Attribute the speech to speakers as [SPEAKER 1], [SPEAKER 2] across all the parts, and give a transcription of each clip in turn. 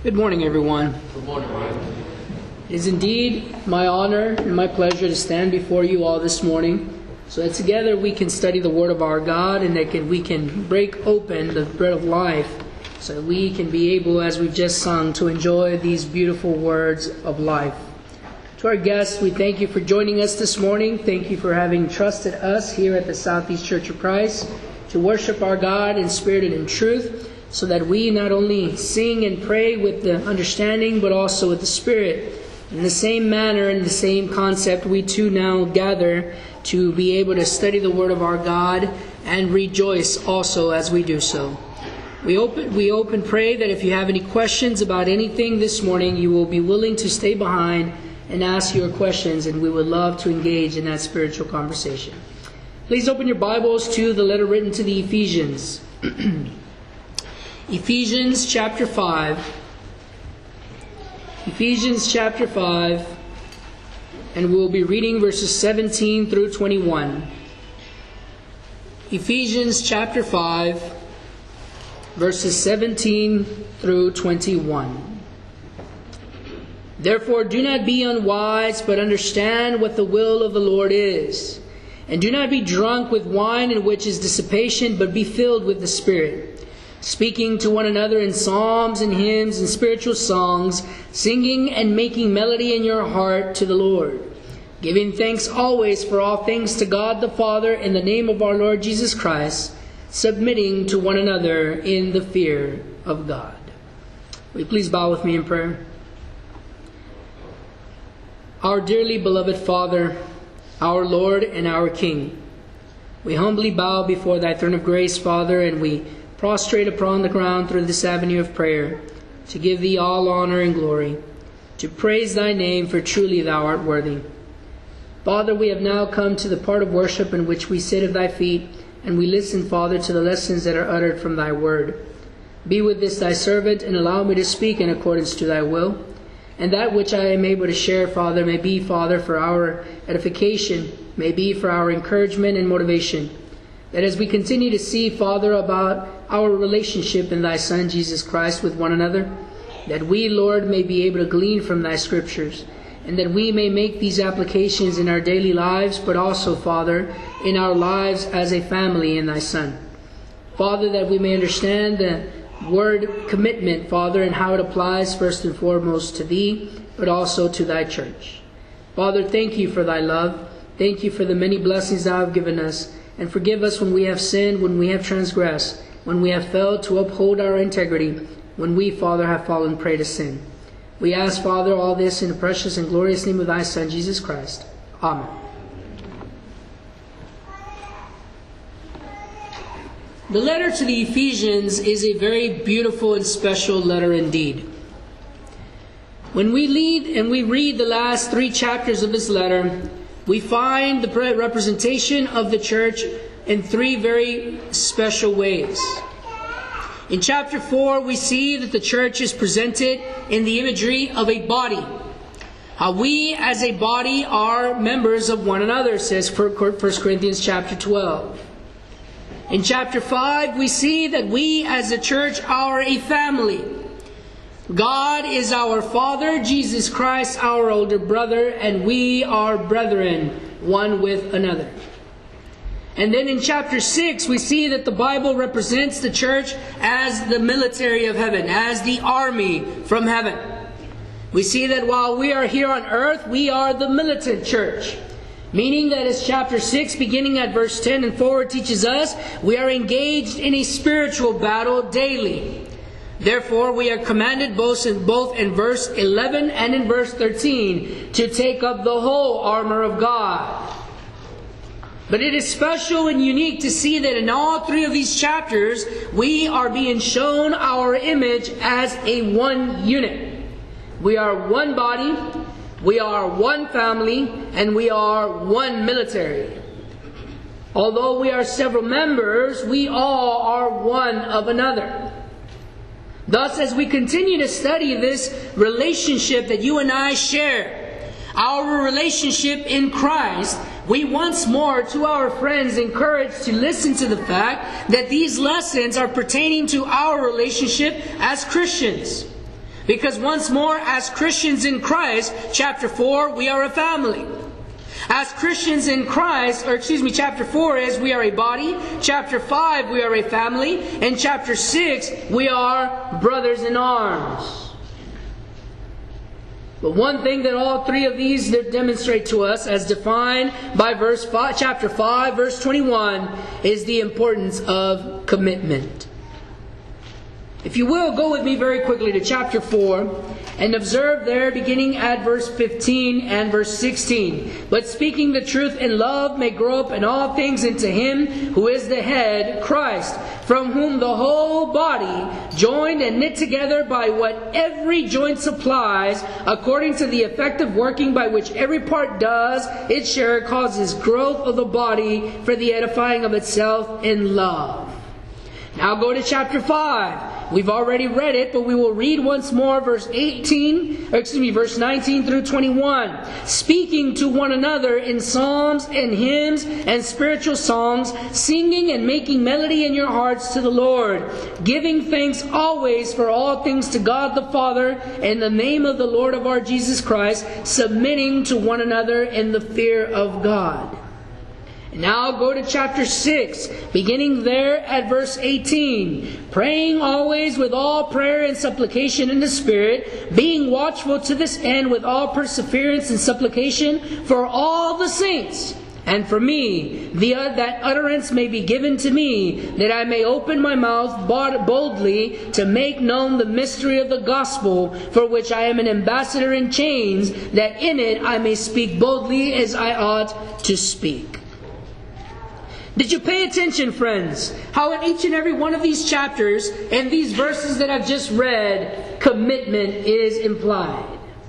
[SPEAKER 1] Good morning, everyone.
[SPEAKER 2] Good morning, Ryan.
[SPEAKER 1] It is indeed my honor and my pleasure to stand before you all this morning so that together we can study the Word of our God and that we can break open the bread of life so that we can be able, as we've just sung, to enjoy these beautiful words of life. To our guests, we thank you for joining us this morning. Thank you for having trusted us here at the Southeast Church of Christ to worship our God in spirit and in truth, so that we not only sing and pray with the understanding, but also with the Spirit. In the same manner, in the same concept, we too now gather to be able to study the Word of our God and rejoice also as we do so. We open pray that if you have any questions about anything this morning, you will be willing to stay behind and ask your questions, and we would love to engage in that spiritual conversation. Please open your Bibles to the letter written to the Ephesians. Ephesians chapter 5. Ephesians chapter 5. And we'll be reading verses 17 through 21. Ephesians chapter 5, verses 17 through 21. Therefore do not be unwise, but understand what the will of the Lord is. And do not be drunk with wine, in which is dissipation, but be filled with the Spirit, speaking to one another in psalms and hymns and spiritual songs, singing and making melody in your heart to the Lord, giving thanks always for all things to God the Father in the name of our Lord Jesus Christ, submitting to one another in the fear of God. Will you please bow with me in prayer? Our dearly beloved Father, our Lord and our King, we humbly bow before thy throne of grace, Father, and we prostrate upon the ground through this avenue of prayer, to give thee all honor and glory, to praise thy name, for truly thou art worthy. Father, we have now come to the part of worship in which we sit at thy feet, and we listen, Father, to the lessons that are uttered from thy word. Be with this thy servant, and allow me to speak in accordance to thy will, and that which I am able to share, Father, may be, Father, for our edification, may be for our encouragement and motivation. That as we continue to see, Father, about our relationship in thy Son, Jesus Christ, with one another, that we, Lord, may be able to glean from thy scriptures, and that we may make these applications in our daily lives, but also, Father, in our lives as a family in thy Son. Father, that we may understand the word commitment, Father, and how it applies first and foremost to thee, but also to thy church. Father, thank you for thy love. Thank you for the many blessings thou hast given us. And forgive us when we have sinned, when we have transgressed, when we have failed to uphold our integrity, when we, Father, have fallen prey to sin. We ask, Father, all this in the precious and glorious name of thy Son, Jesus Christ. Amen. The letter to the Ephesians is a very beautiful and special letter indeed. When we read the last 3 chapters of this letter, we find the representation of the church in 3 very special ways. In chapter 4, we see that the church is presented in the imagery of a body. How we as a body are members of one another, says 1 Corinthians chapter 12. In chapter 5, we see that we as a church are a family. God is our Father, Jesus Christ our older brother, and we are brethren one with another. And then in chapter 6, we see that the Bible represents the church as the military of heaven, as the army from heaven. We see that while we are here on earth, we are the militant church. Meaning that as chapter 6, beginning at verse 10 and forward, teaches us, we are engaged in a spiritual battle daily. Therefore, we are commanded both in verse 11 and in verse 13 to take up the whole armor of God. But it is special and unique to see that in all 3 of these chapters, we are being shown our image as a one unit. We are one body, we are one family, and we are one military. Although we are several members, we all are one of another. Thus, as we continue to study this relationship that you and I share, our relationship in Christ, we once more, to our friends, encourage to listen to the fact that these lessons are pertaining to our relationship as Christians. Because once more, as Christians in Christ, chapter 4, we are a family. As Christians in Christ, chapter 4 is we are a body. Chapter 5, we are a family. And chapter 6, we are brothers in arms. But one thing that all three of these demonstrate to us, as defined by chapter 5, verse 21, is the importance of commitment. If you will, go with me very quickly to chapter 4 and observe there, beginning at verse 15 and verse 16. But speaking the truth in love may grow up in all things into Him who is the head, Christ, from whom the whole body, joined and knit together by what every joint supplies, according to the effective working by which every part does its share, causes growth of the body for the edifying of itself in love. Now go to chapter 5. We've already read it, but we will read once more verse 19 through 21. Speaking to one another in psalms and hymns and spiritual songs, singing and making melody in your hearts to the Lord, giving thanks always for all things to God the Father in the name of the Lord of our Jesus Christ, submitting to one another in the fear of God. Now go to chapter 6, beginning there at verse 18. Praying always with all prayer and supplication in the Spirit, being watchful to this end with all perseverance and supplication for all the saints, and for me, that utterance may be given to me, that I may open my mouth boldly to make known the mystery of the gospel, for which I am an ambassador in chains, that in it I may speak boldly as I ought to speak. Did you pay attention, friends, how in each and every one of these chapters and these verses that I've just read, commitment is implied?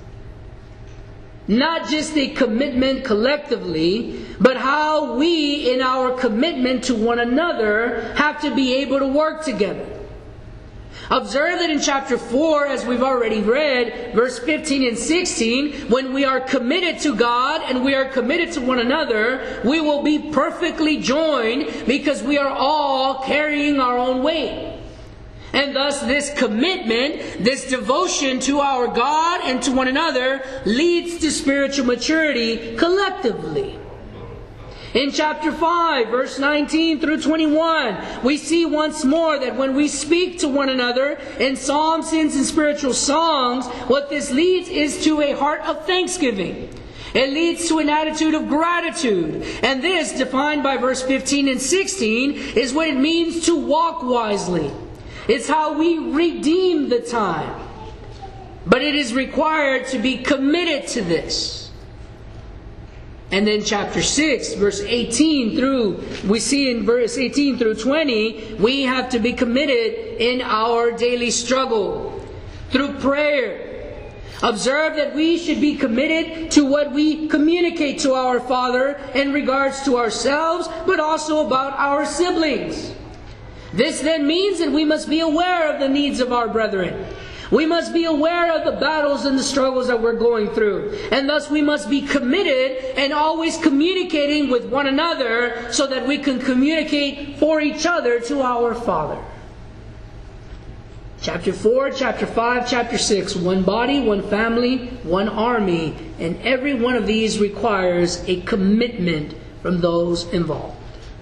[SPEAKER 1] Not just a commitment collectively, but how we, in our commitment to one another, have to be able to work together. Observe that in chapter 4, as we've already read, verse 15 and 16, when we are committed to God and we are committed to one another, we will be perfectly joined because we are all carrying our own weight. And thus this commitment, this devotion to our God and to one another leads to spiritual maturity collectively. In chapter 5, verse 19 through 21, we see once more that when we speak to one another in psalms, hymns, and spiritual songs, what this leads is to a heart of thanksgiving. It leads to an attitude of gratitude. And this, defined by verse 15 and 16, is what it means to walk wisely. It's how we redeem the time. But it is required to be committed to this. And then chapter 6, verse 18 through, we see in verse 18 through 20, we have to be committed in our daily struggle through prayer. Observe that we should be committed to what we communicate to our Father in regards to ourselves, but also about our siblings. This then means that we must be aware of the needs of our brethren. We must be aware of the battles and the struggles that we're going through. And thus we must be committed and always communicating with one another so that we can communicate for each other to our Father. Chapter 4, chapter 5, chapter 6. One body, one family, one army. And every one of these requires a commitment from those involved.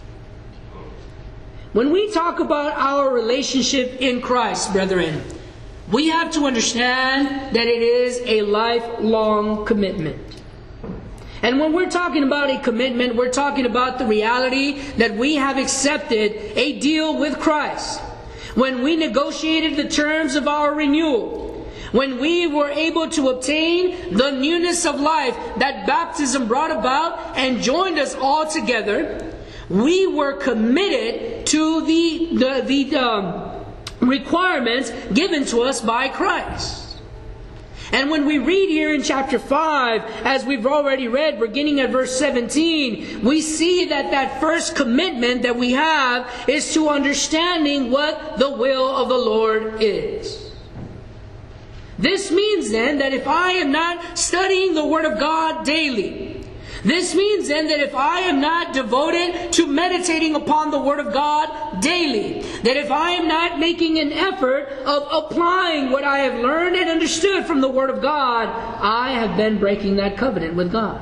[SPEAKER 1] When we talk about our relationship in Christ, brethren, we have to understand that it is a lifelong commitment. And when we're talking about a commitment, we're talking about the reality that we have accepted a deal with Christ. When we negotiated the terms of our renewal, when we were able to obtain the newness of life that baptism brought about and joined us all together, we were committed to the requirements given to us by Christ. And when we read here in chapter 5, as we've already read, beginning at verse 17, we see that first commitment that we have is to understanding what the will of the Lord is. This means then that if I am not studying the Word of God daily, This means then that if I am not devoted to meditating upon the Word of God daily, that if I am not making an effort of applying what I have learned and understood from the Word of God, I have been breaking that covenant with God.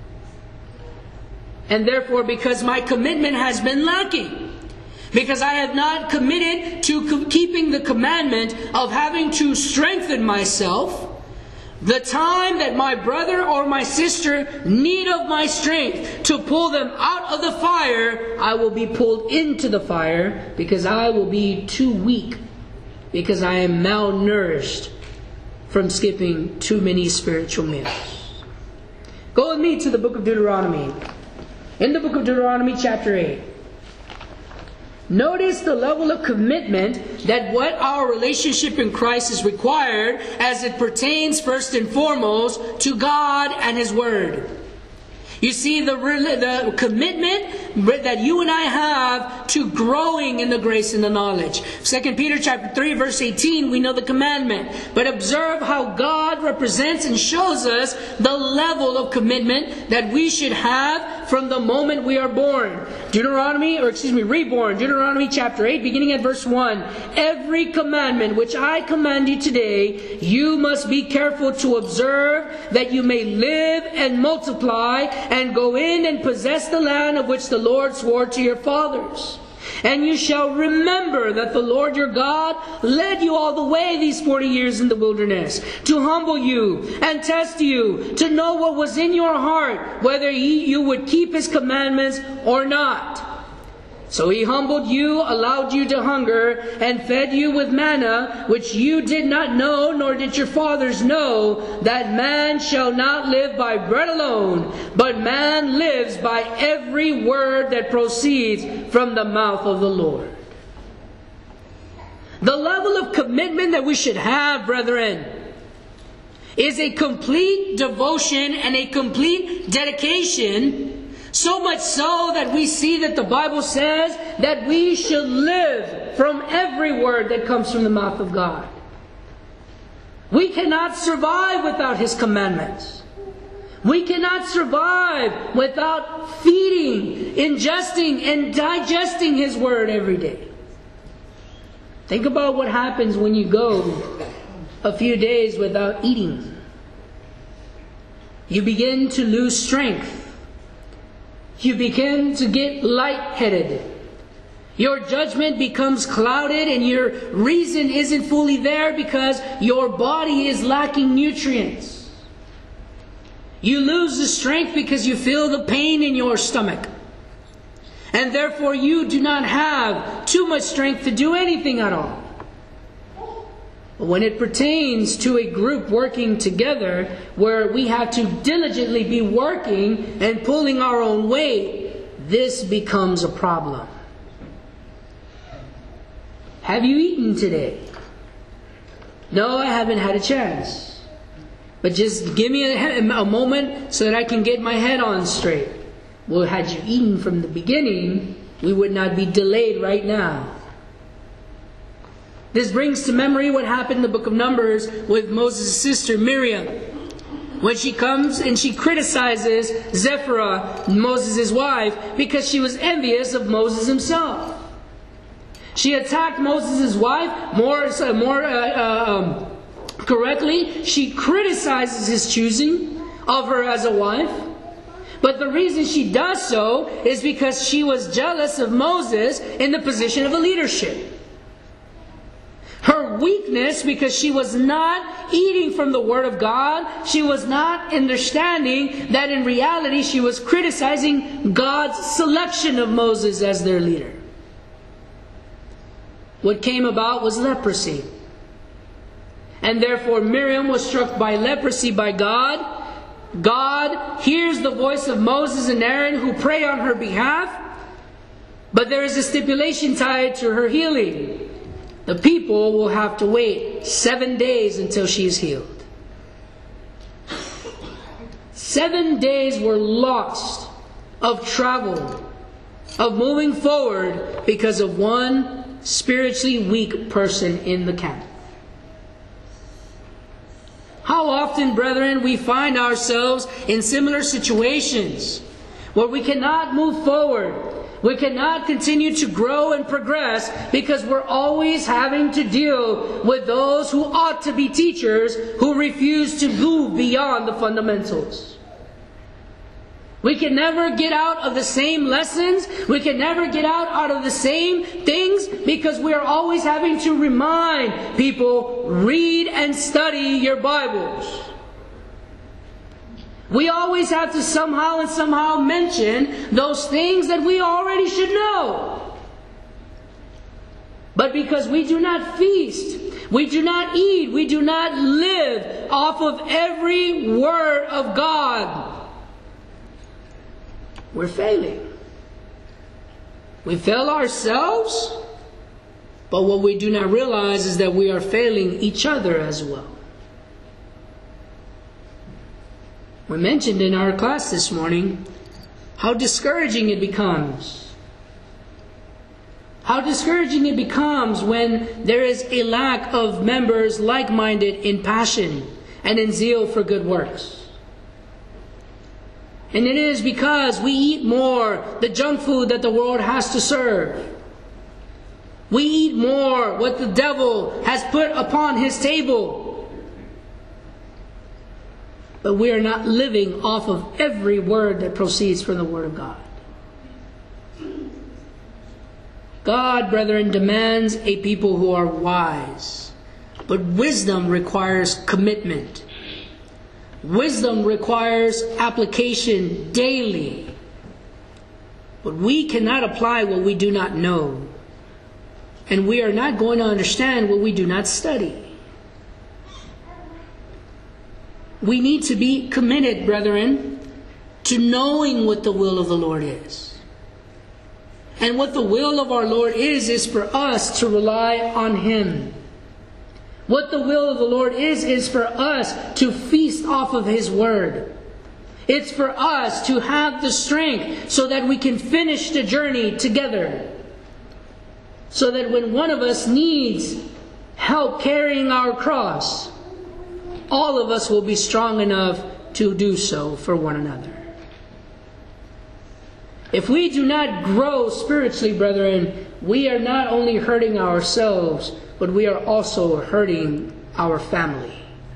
[SPEAKER 1] And therefore, because my commitment has been lacking, because I have not committed to keeping the commandment of having to strengthen myself, the time that my brother or my sister need of my strength to pull them out of the fire, I will be pulled into the fire because I will be too weak, because I am malnourished from skipping too many spiritual meals. Go with me to the book of Deuteronomy. In the book of Deuteronomy chapter 8. Notice the level of commitment that what our relationship in Christ is required as it pertains first and foremost to God and His Word. You see the commitment that you and I have to growing in the grace and the knowledge. 2 Peter chapter 3 verse 18, we know the commandment. But observe how God represents and shows us the level of commitment that we should have from the moment we are born. Reborn. Deuteronomy chapter 8, beginning at verse 1. Every commandment which I command you today, you must be careful to observe, that you may live and multiply, and go in and possess the land of which the Lord swore to your fathers. And you shall remember that the Lord your God led you all the way these 40 years in the wilderness, to humble you and test you, to know what was in your heart, whether you would keep His commandments or not. So He humbled you, allowed you to hunger, and fed you with manna, which you did not know, nor did your fathers know, that man shall not live by bread alone, but man lives by every word that proceeds from the mouth of the Lord. The level of commitment that we should have, brethren, is a complete devotion and a complete dedication. So much so that we see that the Bible says that we should live from every word that comes from the mouth of God. We cannot survive without His commandments. We cannot survive without feeding, ingesting, and digesting His Word every day. Think about what happens when you go a few days without eating. You begin to lose strength. You begin to get lightheaded. Your judgment becomes clouded and your reason isn't fully there because your body is lacking nutrients. You lose the strength because you feel the pain in your stomach. And therefore you do not have too much strength to do anything at all. When it pertains to a group working together, where we have to diligently be working and pulling our own weight, this becomes a problem. Have you eaten today? No, I haven't had a chance. But just give me a moment so that I can get my head on straight. Well, had you eaten from the beginning, we would not be delayed right now. This brings to memory what happened in the book of Numbers with Moses' sister Miriam. When she comes and she criticizes Zipporah, Moses' wife, because she was envious of Moses himself. She attacked Moses' wife more correctly. She criticizes his choosing of her as a wife. But the reason she does so is because she was jealous of Moses in the position of a leadership. Her weakness, because she was not eating from the Word of God, she was not understanding that in reality she was criticizing God's selection of Moses as their leader. What came about was leprosy. And therefore Miriam was struck by leprosy by God. God hears the voice of Moses and Aaron who pray on her behalf. But there is a stipulation tied to her healing. The people will have to wait 7 days until she is healed. 7 days were lost of travel, of moving forward because of one spiritually weak person in the camp. How How often, brethren, we find ourselves in similar situations where we cannot move forward. We cannot continue to grow and progress because we're always having to deal with those who ought to be teachers who refuse to move beyond the fundamentals. We can never get out of the same lessons. We can never get out of the same things because we are always having to remind people, read and study your Bibles. We always have to somehow mention those things that we already should know. But because we do not feast, we do not eat, we do not live off of every word of God, we're failing. We fail ourselves, but what we do not realize is that we are failing each other as well. We mentioned in our class this morning how discouraging it becomes. How discouraging it becomes when there is a lack of members like-minded in passion and in zeal for good works. And it is because we eat more the junk food that the world has to serve. We eat more what the devil has put upon his table. But we are not living off of every word that proceeds from the Word of God. God, brethren, demands a people who are wise. But wisdom requires commitment. Wisdom requires application daily. But we cannot apply what we do not know. And we are not going to understand what we do not study. We need to be committed, brethren, to knowing what the will of the Lord is. And what the will of our Lord is for us to rely on Him. What the will of the Lord is for us to feast off of His Word. It's for us to have the strength so that we can finish the journey together. So that when one of us needs help carrying our cross, all of us will be strong enough to do so for one another. If we do not grow spiritually, brethren, we are not only hurting ourselves, but we are also hurting our family.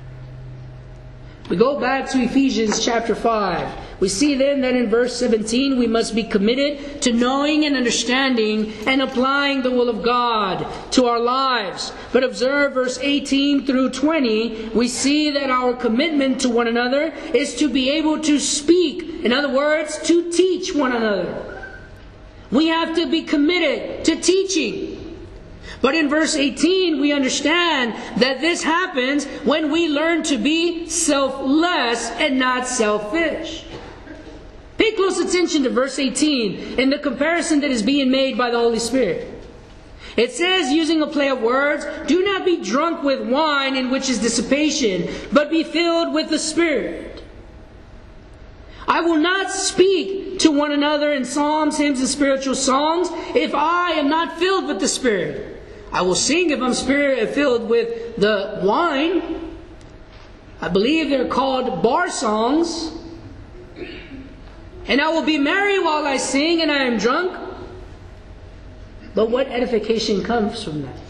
[SPEAKER 1] We go back to Ephesians chapter 5. We see then that in verse 17 we must be committed to knowing and understanding and applying the will of God to our lives. But observe verse 18 through 20, we see that our commitment to one another is to be able to speak. In other words, to teach one another. We have to be committed to teaching. But in verse 18, we understand that this happens when we learn to be selfless and not selfish. Pay close attention to verse 18 in the comparison that is being made by the Holy Spirit. It says, using a play of words, "Do not be drunk with wine in which is dissipation, but be filled with the Spirit." I will not speak to one another in psalms, hymns, and spiritual songs if I am not filled with the Spirit. I will sing if I'm spirit-filled with the wine. I believe they're called bar songs. And I will be merry while I sing and I am drunk. But what edification comes from that?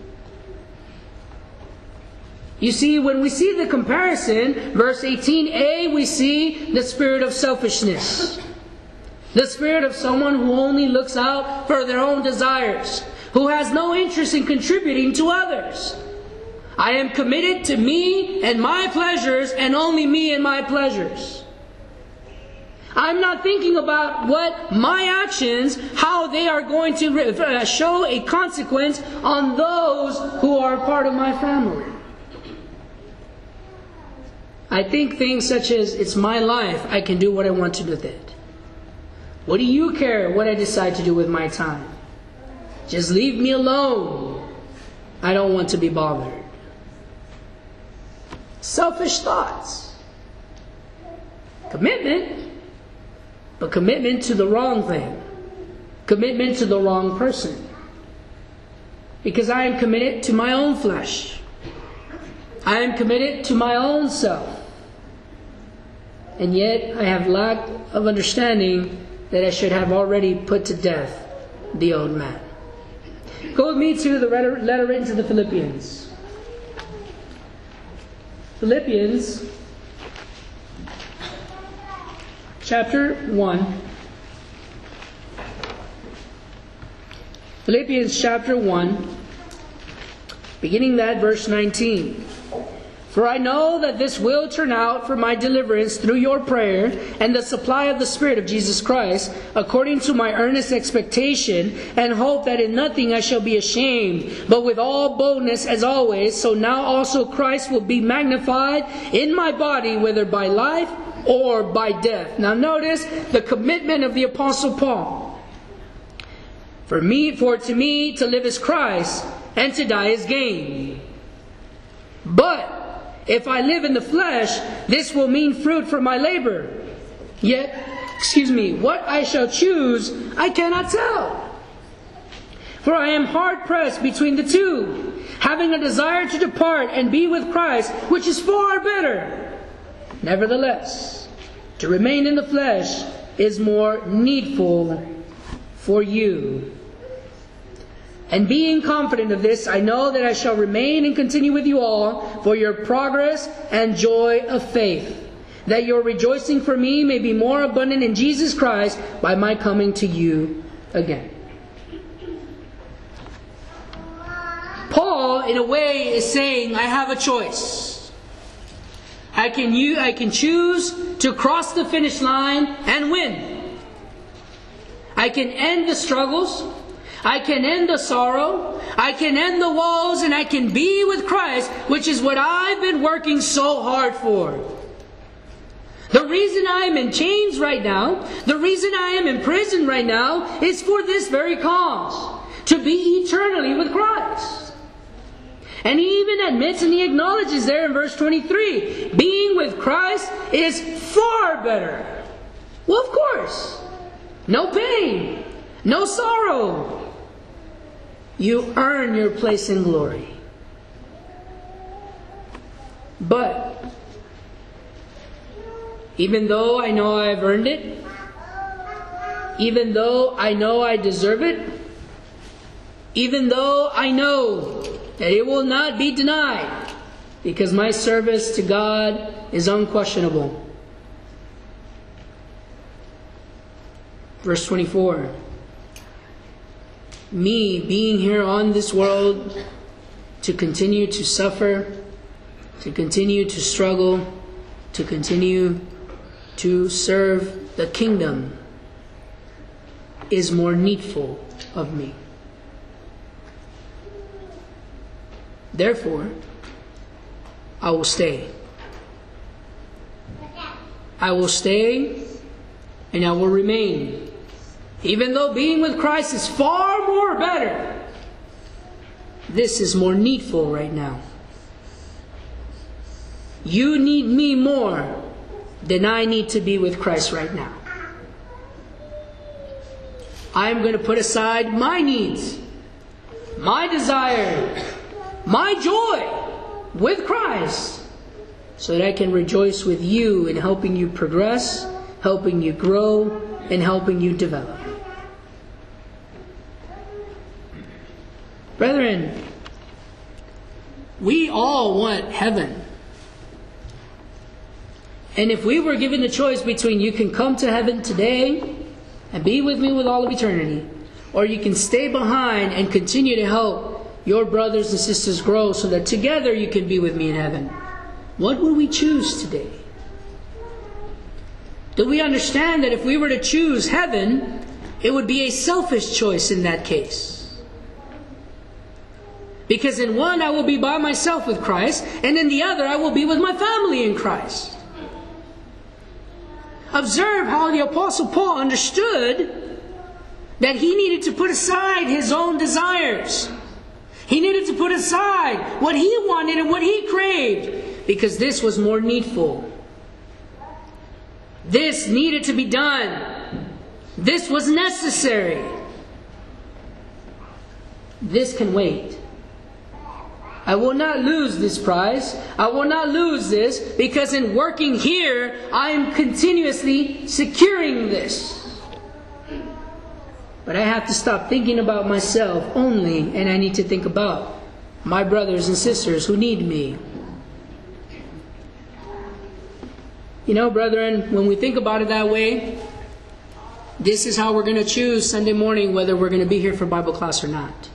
[SPEAKER 1] You see, when we see the comparison, verse 18a, we see the spirit of selfishness. The spirit of someone who only looks out for their own desires, who has no interest in contributing to others. I am committed to me and my pleasures, and only me and my pleasures. I'm not thinking about what my actions, how they are going to show a consequence on those who are part of my family. I think things such as, it's my life, I can do what I want to do with it. What do you care what I decide to do with my time? Just leave me alone. I don't want to be bothered. Selfish thoughts. Commitment, but commitment to the wrong thing. Commitment to the wrong person. Because I am committed to my own flesh. I am committed to my own self, and yet I have lack of understanding that I should have already put to death the old man. Go with me to the letter written to the Philippians. Philippians chapter 1. Philippians chapter 1, beginning that verse 19. For I know that this will turn out for my deliverance through your prayer and the supply of the Spirit of Jesus Christ, according to my earnest expectation and hope that in nothing I shall be ashamed, but with all boldness as always, so now also Christ will be magnified in my body, whether by life or by death. Now notice the commitment of the Apostle Paul. For to me to live is Christ, and to die is gain. But if I live in the flesh, this will mean fruit for my labor. Yet, what I shall choose, I cannot tell. For I am hard pressed between the two, having a desire to depart and be with Christ, which is far better. Nevertheless, to remain in the flesh is more needful for you. And being confident of this, I know that I shall remain and continue with you all for your progress and joy of faith, that your rejoicing for me may be more abundant in Jesus Christ by my coming to you again. Paul, in a way, is saying, I have a choice. I can choose to cross the finish line and win. I can end the struggles. I can end the sorrow, I can end the woes, and I can be with Christ, which is what I've been working so hard for. The reason I am in chains right now, the reason I am in prison right now, is for this very cause, to be eternally with Christ. And he even admits and he acknowledges there in verse 23, being with Christ is far better. Well, of course, no pain, no sorrow. You earn your place in glory. But even though I know I've earned it, even though I know I deserve it, even though I know that it will not be denied, because my service to God is unquestionable. Verse 24. Me being here on this world to continue to suffer, to continue to struggle, to continue to serve the kingdom is more needful of me. Therefore, I will stay. I will stay and I will remain. Even though being with Christ is far more better, this is more needful right now. You need me more than I need to be with Christ right now. I'm going to put aside my needs, my desire, my joy with Christ, so that I can rejoice with you in helping you progress, helping you grow, and helping you develop. Brethren, we all want heaven. And if we were given the choice between you can come to heaven today and be with me with all of eternity, or you can stay behind and continue to help your brothers and sisters grow so that together you can be with me in heaven, what would we choose today? Do we understand that if we were to choose heaven, it would be a selfish choice in that case? Because in one I will be by myself with Christ, and in the other I will be with my family in Christ. Observe how the Apostle Paul understood that he needed to put aside his own desires. He needed to put aside what he wanted and what he craved, because this was more needful. This needed to be done. This was necessary. This can wait. I will not lose this prize. I will not lose this, because in working here, I am continuously securing this. But I have to stop thinking about myself only, and I need to think about my brothers and sisters who need me. You know, brethren, when we think about it that way, this is how we're going to choose Sunday morning whether we're going to be here for Bible class or not.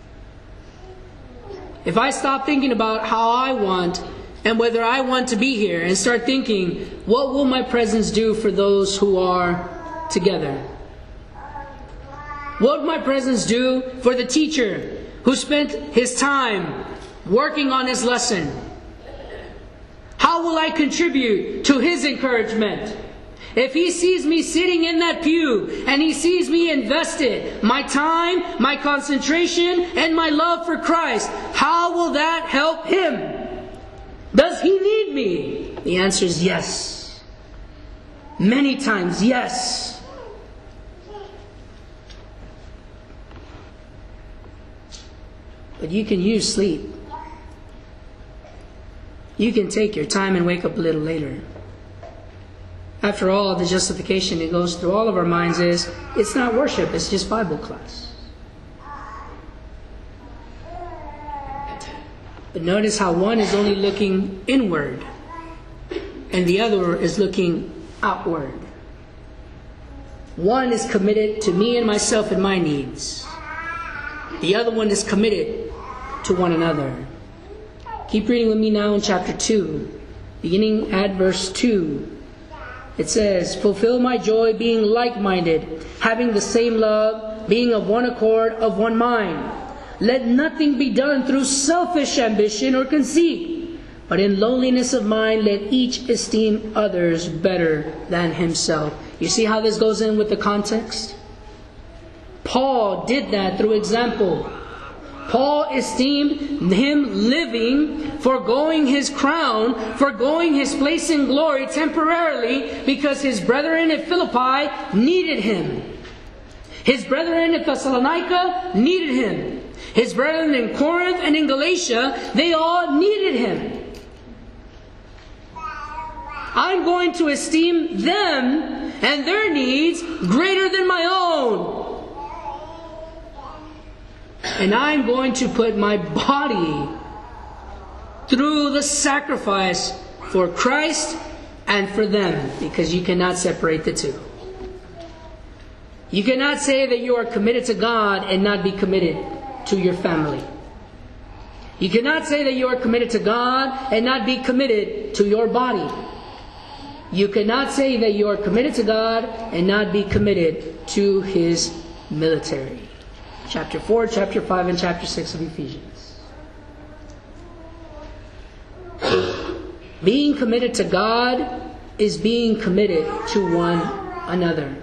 [SPEAKER 1] If I stop thinking about how I want and whether I want to be here, and start thinking, what will my presence do for those who are together? What will my presence do for the teacher who spent his time working on his lesson? How will I contribute to his encouragement? If he sees me sitting in that pew and he sees me invested, my time, my concentration, and my love for Christ, how will that help him? Does he need me? The answer is yes. Many times, yes. But you can use sleep. You can take your time and wake up a little later. After all, the justification that goes through all of our minds is, it's not worship, it's just Bible class. But notice how one is only looking inward, and the other is looking outward. One is committed to me and myself and my needs. The other one is committed to one another. Keep reading with me now in chapter 2, beginning at verse 2. It says, fulfill my joy, being like-minded, having the same love, being of one accord, of one mind. Let nothing be done through selfish ambition or conceit, but in lowliness of mind let each esteem others better than himself. You see how this goes in with the context? Paul did that through example. Paul esteemed him living, foregoing his crown, foregoing his place in glory temporarily, because his brethren at Philippi needed him. His brethren at Thessalonica needed him. His brethren in Corinth and in Galatia, they all needed him. I'm going to esteem them and their needs greater than my own. And I'm going to put my body through the sacrifice for Christ and for them, because you cannot separate the two. You cannot say that you are committed to God and not be committed to your family. You cannot say that you are committed to God and not be committed to your body. You cannot say that you are committed to God and not be committed to His military. Chapter 4, chapter 5, and chapter 6 of Ephesians. Being committed to God is being committed to one another.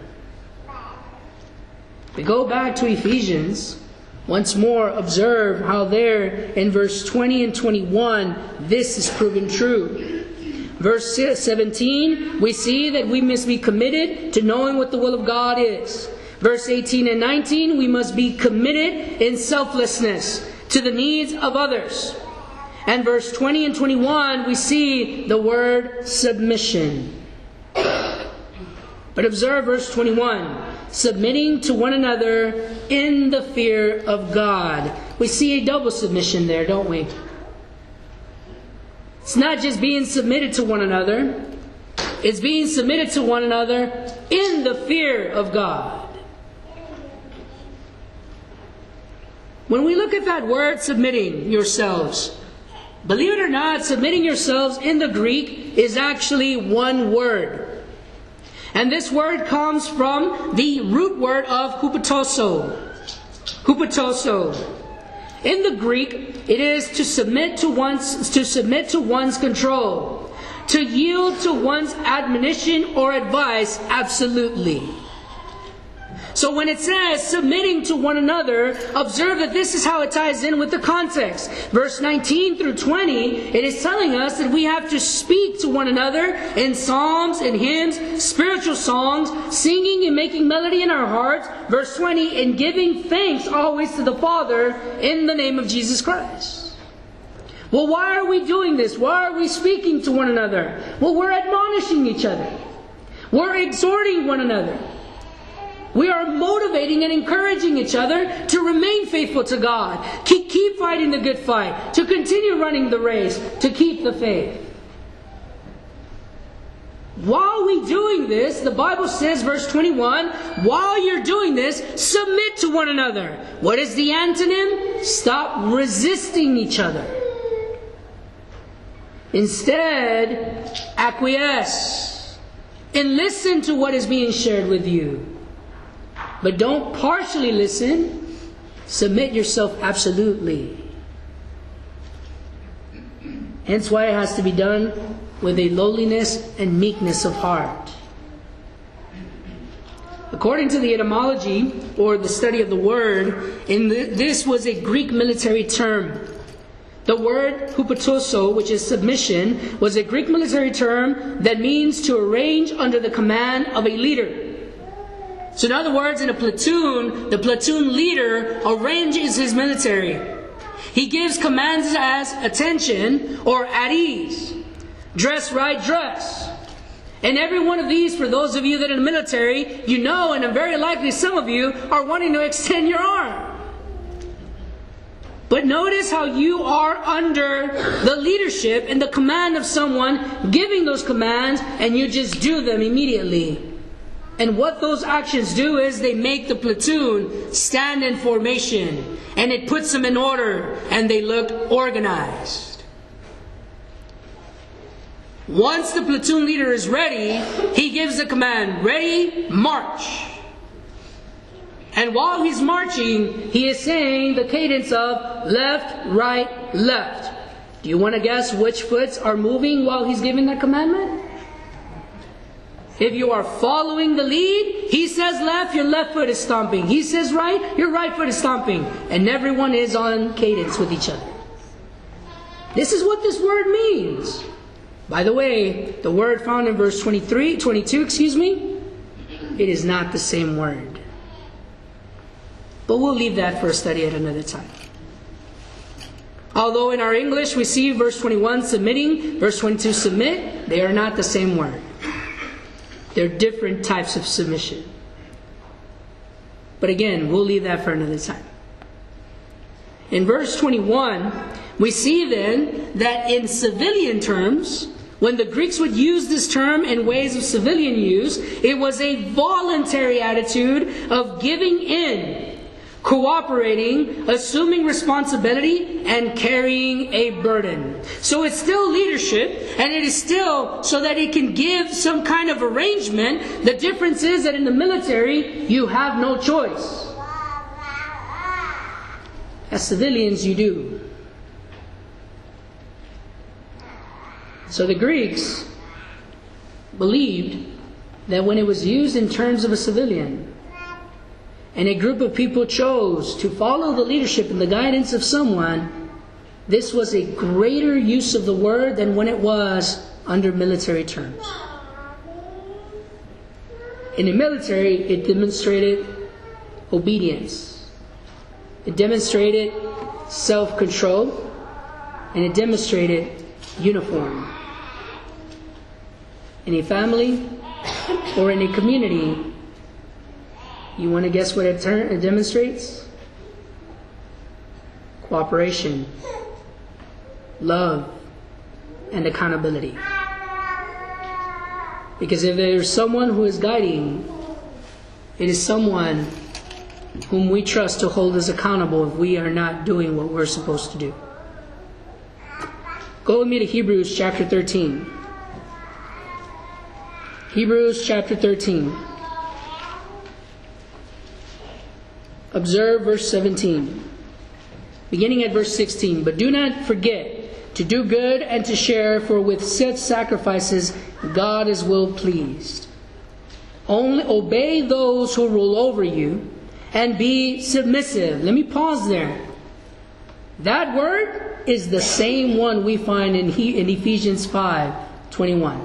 [SPEAKER 1] We go back to Ephesians. Once more, observe how there in verse 20 and 21, this is proven true. Verse 17, we see that we must be committed to knowing what the will of God is. Verse 18 and 19, we must be committed in selflessness to the needs of others. And verse 20 and 21, we see the word submission. But observe verse 21. Submitting to one another in the fear of God. We see a double submission there, don't we? It's not just being submitted to one another. It's being submitted to one another in the fear of God. When we look at that word, submitting yourselves, believe it or not, submitting yourselves in the Greek is actually one word. And this word comes from the root word of hupotasso. Hupotasso. In the Greek, it is to submit to one's control, to yield to one's admonition or advice absolutely. So when it says submitting to one another, observe that this is how it ties in with the context. Verse 19 through 20, it is telling us that we have to speak to one another in psalms and hymns, spiritual songs, singing and making melody in our hearts. Verse 20, and giving thanks always to the Father in the name of Jesus Christ. Well, why are we doing this? Why are we speaking to one another? Well, we're admonishing each other. We're exhorting one another. We are motivating and encouraging each other to remain faithful to God, keep fighting the good fight, to continue running the race, to keep the faith. While we're doing this, the Bible says, verse 21, while you're doing this, submit to one another. What is the antonym? Stop resisting each other. Instead, acquiesce and listen to what is being shared with you. But don't partially listen. Submit yourself absolutely. Hence why it has to be done with a lowliness and meekness of heart. According to the etymology, or the study of the word, this was a Greek military term. The word hupotoso, which is submission, was a Greek military term that means to arrange under the command of a leader. So in other words, in a platoon, the platoon leader arranges his military. He gives commands as attention or at ease. Dress right, dress. And every one of these, for those of you that are in the military, you know, and very likely some of you are wanting to extend your arm. But notice how you are under the leadership and the command of someone giving those commands, and you just do them immediately. And what those actions do is they make the platoon stand in formation, and it puts them in order, and they look organized. Once the platoon leader is ready, he gives the command, ready, march. And while he's marching, he is saying the cadence of left, right, left. Do you want to guess which foots are moving while he's giving that commandment? If you are following the lead, he says left, your left foot is stomping. He says right, your right foot is stomping. And everyone is on cadence with each other. This is what this word means. By the way, the word found in verse 22, it is not the same word. But we'll leave that for a study at another time. Although in our English we see verse 21 submitting, verse 22 submit, they are not the same word. They're different types of submission. But again, we'll leave that for another time. In verse 21, we see then that in civilian terms, when the Greeks would use this term in ways of civilian use, it was a voluntary attitude of giving in, cooperating, assuming responsibility, and carrying a burden. So it's still leadership, and it is still so that it can give some kind of arrangement. The difference is that in the military, you have no choice. As civilians, you do. So the Greeks believed that when it was used in terms of a civilian, and a group of people chose to follow the leadership and the guidance of someone, this was a greater use of the word than when it was under military terms. In the military, it demonstrated obedience. It demonstrated self-control. And it demonstrated uniform. In a family or in a community, you want to guess what it demonstrates? Cooperation, love, and accountability. Because if there's someone who is guiding, it is someone whom we trust to hold us accountable if we are not doing what we're supposed to do. Go with me to Hebrews chapter 13. Hebrews chapter 13. Observe verse 17. Beginning at verse 16. But do not forget to do good and to share, for with such sacrifices God is well pleased. Only obey those who rule over you and be submissive. Let me pause there. That word is the same one we find in Ephesians 5:21.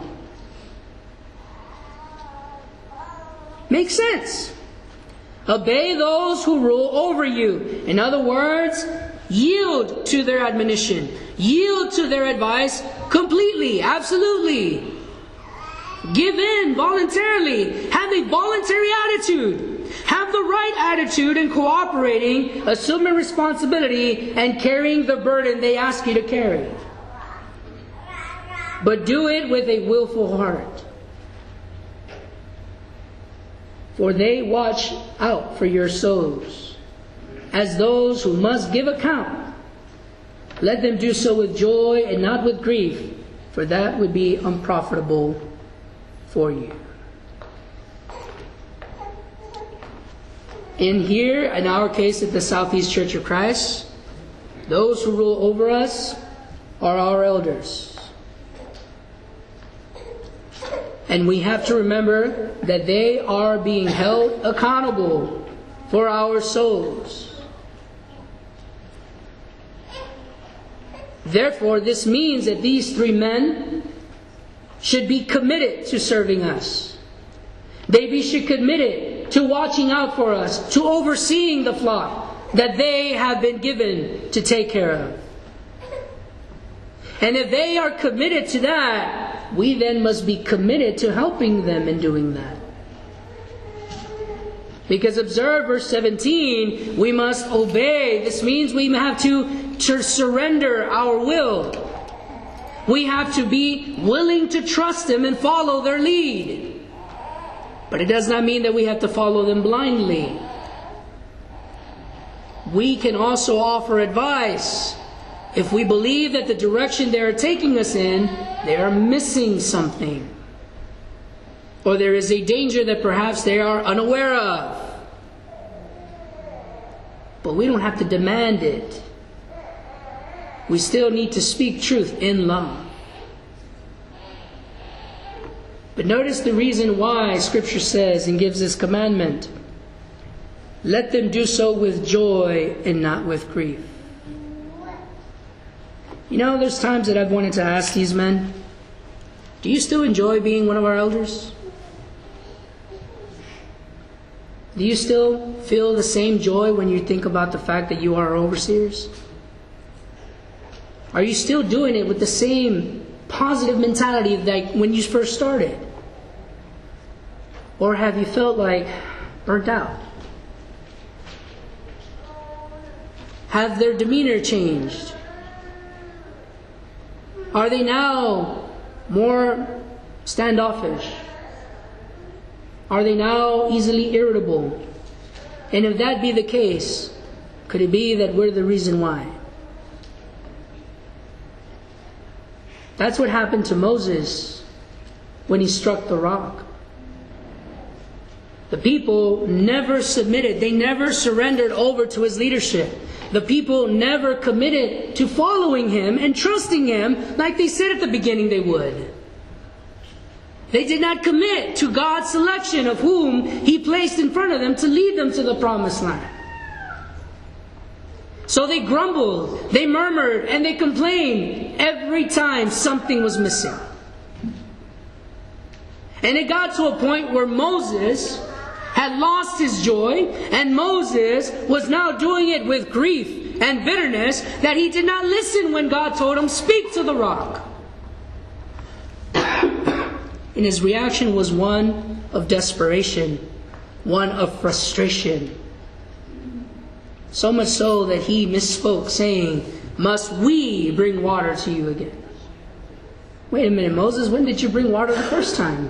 [SPEAKER 1] Makes sense. Obey those who rule over you. In other words, Yield to their admonition. Yield to their advice completely, absolutely. Give in voluntarily. Have a voluntary attitude. Have the right attitude in cooperating, assuming responsibility, and carrying the burden they ask you to carry. But do it with a willful heart. For they watch out for your souls, as those who must give account. Let them do so with joy and not with grief, for that would be unprofitable for you. In our case at the Southeast Church of Christ, those who rule over us are our elders. And we have to remember that they are being held accountable for our souls. Therefore, this means that these three men should be committed to serving us. They should be committed to watching out for us, to overseeing the flock that they have been given to take care of. And if they are committed to that, we then must be committed to helping them in doing that. Because observe verse 17, we must obey. This means we have to surrender our will. We have to be willing to trust them and follow their lead. But it does not mean that we have to follow them blindly. We can also offer advice. If we believe that the direction they are taking us in, they are missing something. Or there is a danger that perhaps they are unaware of. But we don't have to demand it. We still need to speak truth in love. But notice the reason why Scripture says and gives this commandment. Let them do so with joy and not with grief. You know, there's times that I've wanted to ask these men, do you still enjoy being one of our elders? Do you still feel the same joy when you think about the fact that you are our overseers? Are you still doing it with the same positive mentality that when you first started? Or have you felt like burnt out? Have their demeanor changed? Are they now more standoffish? Are they now easily irritable? And if that be the case, could it be that we're the reason why? That's what happened to Moses when he struck the rock. The people never submitted. They never surrendered over to his leadership. The people never committed to following him and trusting him like they said at the beginning they would. They did not commit to God's selection of whom he placed in front of them to lead them to the promised land. So they grumbled, they murmured, and they complained every time something was missing. And it got to a point where Moses had lost his joy, and Moses was now doing it with grief and bitterness that he did not listen when God told him, speak to the rock. And his reaction was one of desperation, one of frustration. So much so that he misspoke, saying, must we bring water to you again? Wait a minute, Moses, when did you bring water the first time?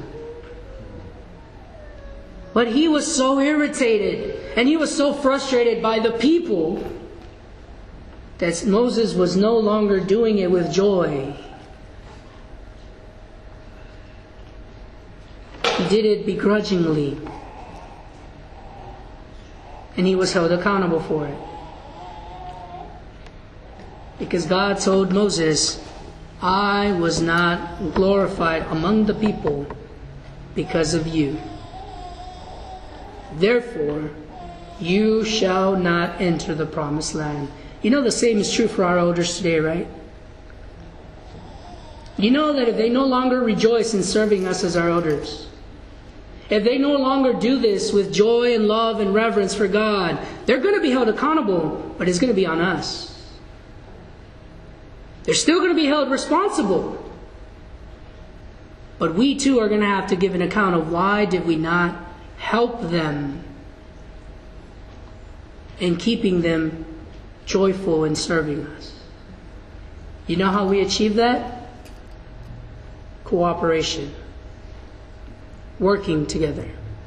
[SPEAKER 1] But he was so irritated and he was so frustrated by the people that Moses was no longer doing it with joy. He did it begrudgingly. And he was held accountable for it. Because God told Moses, I was not glorified among the people because of you. Therefore, you shall not enter the promised land. You know the same is true for our elders today, right? You know that if they no longer rejoice in serving us as our elders, if they no longer do this with joy and love and reverence for God, they're going to be held accountable, but it's going to be on us. They're still going to be held responsible. But we too are going to have to give an account of why did we not help them in keeping them joyful in serving us. You know how we achieve that? Cooperation. Working together.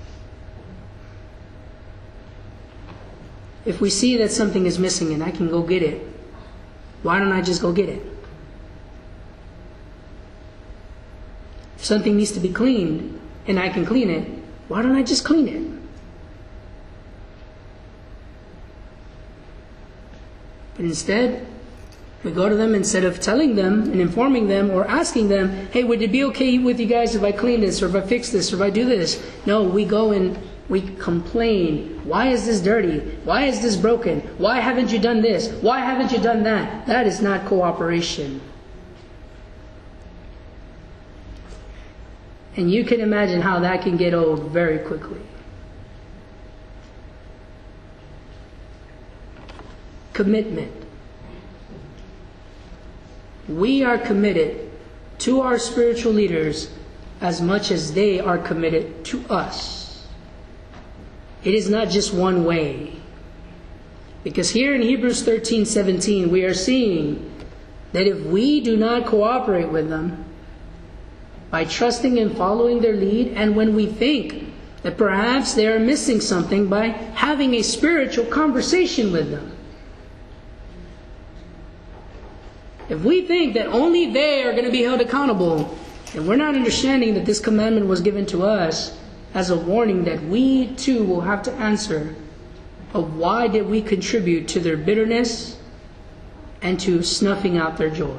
[SPEAKER 1] If we see that something is missing and I can go get it, why don't I just go get it? If something needs to be cleaned and I can clean it, why don't I just clean it? But instead, we go to them instead of telling them and informing them or asking them, hey, would it be okay with you guys if I clean this or if I fix this or if I do this? No, we go and we complain. Why is this dirty? Why is this broken? Why haven't you done this? Why haven't you done that? That is not cooperation. And you can imagine how that can get old very quickly. Commitment. We are committed to our spiritual leaders as much as they are committed to us. It is not just one way. Because here in Hebrews 13:17, we are seeing that if we do not cooperate with them by trusting and following their lead, and when we think that perhaps they are missing something, by having a spiritual conversation with them. If we think that only they are going to be held accountable, and we're not understanding that this commandment was given to us as a warning that we too will have to answer of why did we contribute to their bitterness and to snuffing out their joy.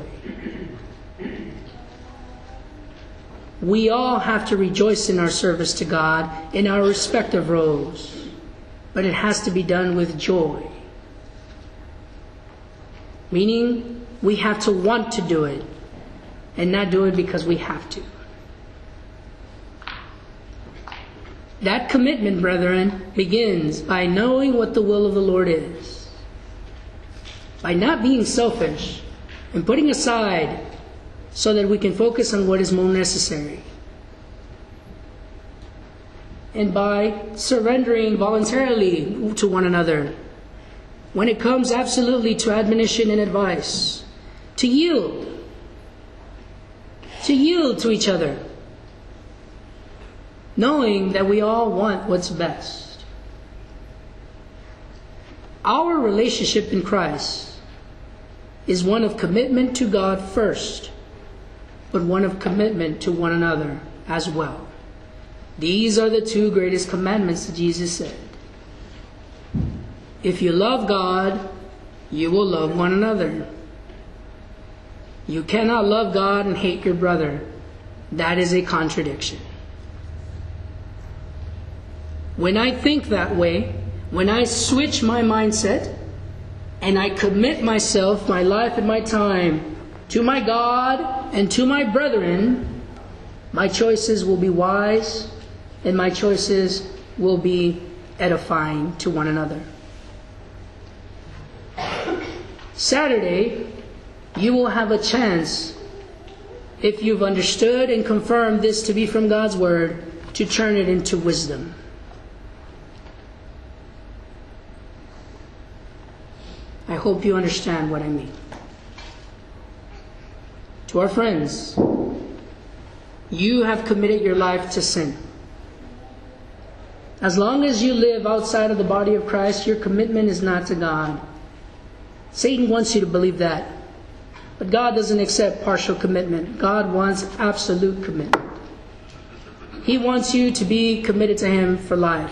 [SPEAKER 1] We all have to rejoice in our service to God in our respective roles, but it has to be done with joy. Meaning, we have to want to do it and not do it because we have to. That commitment, brethren, begins by knowing what the will of the Lord is. By not being selfish and putting aside so that we can focus on what is more necessary. And by surrendering voluntarily to one another when it comes absolutely to admonition and advice. To yield to each other, knowing that we all want what's best. Our relationship in Christ is one of commitment to God first, but one of commitment to one another as well. These are the two greatest commandments that Jesus said. If you love God, you will love one another. You cannot love God and hate your brother. That is a contradiction. When I think that way, when I switch my mindset, and I commit myself, my life and my time to my God and to my brethren, my choices will be wise and my choices will be edifying to one another. Saturday, you will have a chance, if you've understood and confirmed this to be from God's Word, to turn it into wisdom. I hope you understand what I mean. To our friends, you have committed your life to sin. As long as you live outside of the body of Christ, your commitment is not to God. Satan wants you to believe that. But God doesn't accept partial commitment. God wants absolute commitment. He wants you to be committed to Him for life.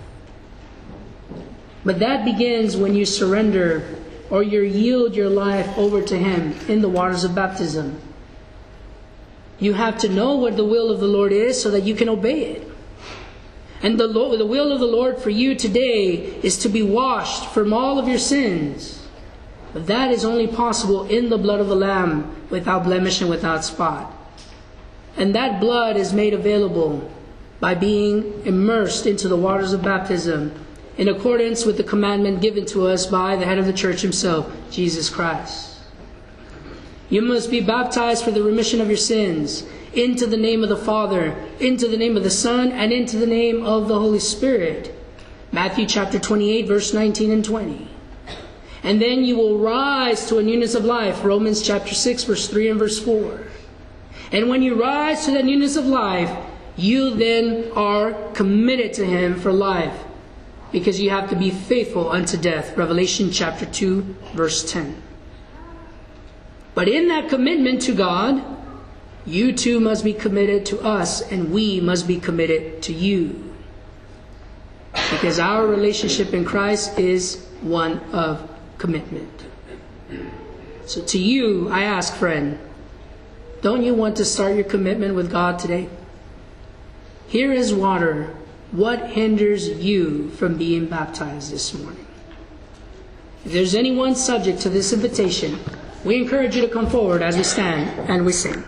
[SPEAKER 1] But that begins when you surrender or you yield your life over to Him in the waters of baptism. You have to know what the will of the Lord is so that you can obey it. And the will of the Lord for you today is to be washed from all of your sins. But that is only possible in the blood of the Lamb, without blemish and without spot. And that blood is made available by being immersed into the waters of baptism in accordance with the commandment given to us by the head of the church himself, Jesus Christ. You must be baptized for the remission of your sins, into the name of the Father, into the name of the Son, and into the name of the Holy Spirit. Matthew chapter 28, verse 19 and 20. And then you will rise to a newness of life. Romans chapter 6, verse 3 and verse 4. And when you rise to that newness of life, you then are committed to Him for life, because you have to be faithful unto death. Revelation chapter 2, verse 10. But in that commitment to God, you too must be committed to us, and we must be committed to you. Because our relationship in Christ is one of commitment. So to you, I ask, friend, don't you want to start your commitment with God today? Here is water. What hinders you from being baptized this morning? If there's anyone subject to this invitation, we encourage you to come forward as we stand and we sing.